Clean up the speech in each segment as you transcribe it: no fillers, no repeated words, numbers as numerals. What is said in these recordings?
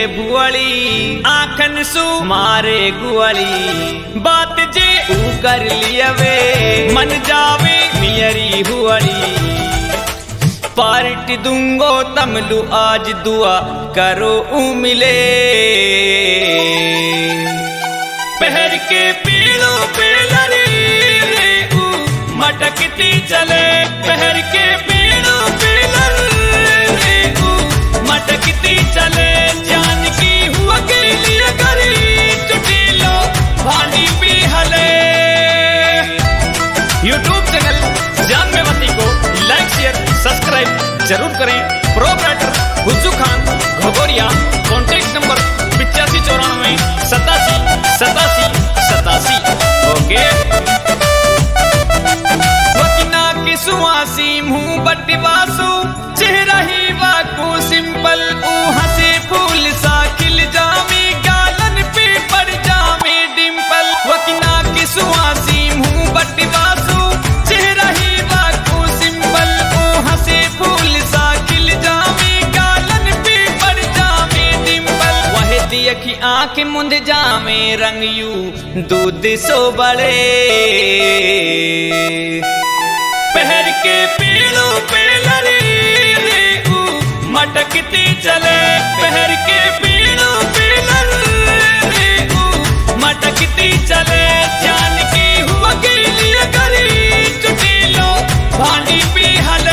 भुअली आखन सु मारे गुअली बात जे ऊ कर लियवे मन जावे मियरी हुअली पार्टी दूंगो तमलू आज दुआ करो ऊ मिले पहर के पीड़ों पे लड़ी रे ऊ मटकती चले पहर के पीड़ों पे लड़ी रे ऊ मटकती चले जान की हुआ के लिए करी चुटी लो भानी भी हले यूट्यूब चैनल जानमेवती को लाइक शेयर सब्सक्राइब जरूर करें। Proprietor Hujju Khan Ghoghoriya contact number 8594878787 okay वकिना की सुआसी मुंह बटवासु चेहरा ही वाकू सिंपल ऊ हंसे फूल सा खिल जावे गालन पे पड़ जावे डिंपल वकिना की सुआसी मुंह बटवासु चेहरा ही वाकू सिंपल ऊ हंसे फूल सा खिल जावे गालन पे पड़ जावे डिंपल वह दियखी आंख मुंद जावे रंग यू दूध सो बड़े पहर के पीड़ों पे लड़ी रे ऊ मटकती चले पहर के पीड़ों पे लड़ी रे ऊ मटकती चले जान की हुआ के लिए करी चुटी लो भानी भी हले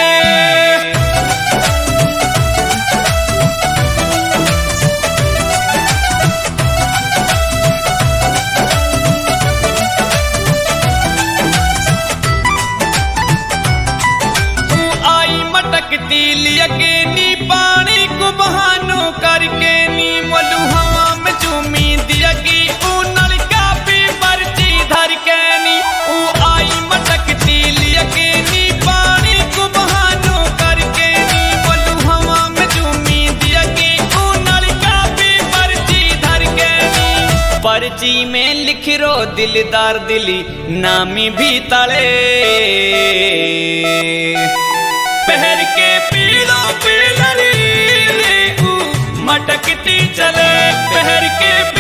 नी पानी को बहानो करके नी मोलू हवा में चूमी दिया की ऊ नलका पे मर्जी धर के नी ऊ आई मटकती लिया के नी पानी को बहानो करके नी मोलू हवा में चूमी दिया की ऊ नलका पे मर्जी धर के नी पर्ची में लिख रो दिलदार दिली नामी भी तले पहर के पीड़ों पे लड़ी रे ऊ मटकती चले पहर के